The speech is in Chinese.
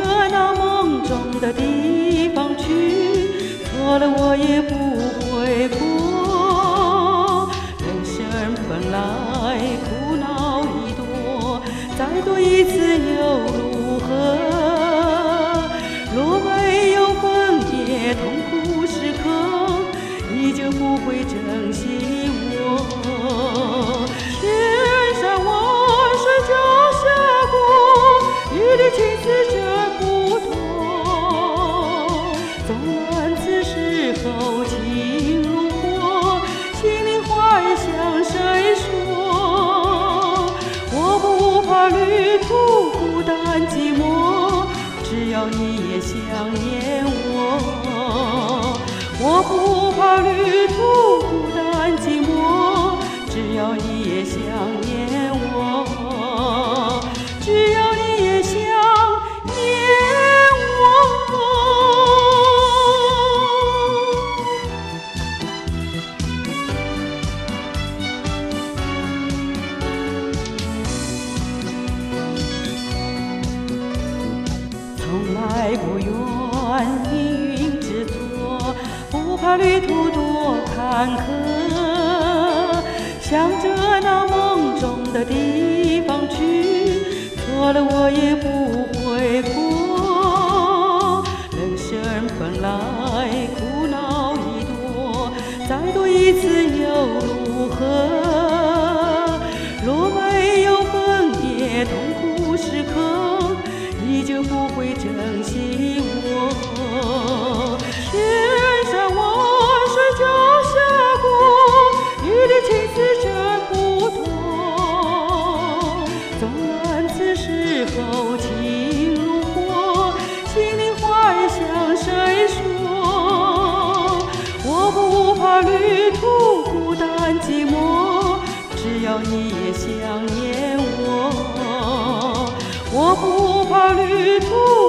那梦中的地方去，错了我也不悔过。人生本来苦恼已多，再多一次又如何？若没有分别痛苦时刻，你就不会珍惜我。千山万水脚下过，你的情丝真不脱。纵然此时候情如火，心里话也向谁说？我不怕旅途孤单寂寞，只要你也想念我。我不怕旅途孤单寂寞，只要你也想念我，只要你也想念我。从来不怨命运之错，不怕旅途多坎坷，向着那梦中的地方去，错了我也不悔过。人生本来苦恼已多，再多一次又如何？若没有分别痛苦时刻，你就不会珍惜我。千山万水脚下过，你的情丝真不脱。纵然此时候情如火，心里话也向谁说？我不怕旅途孤单寂寞，只要你也想念我。我不怕旅途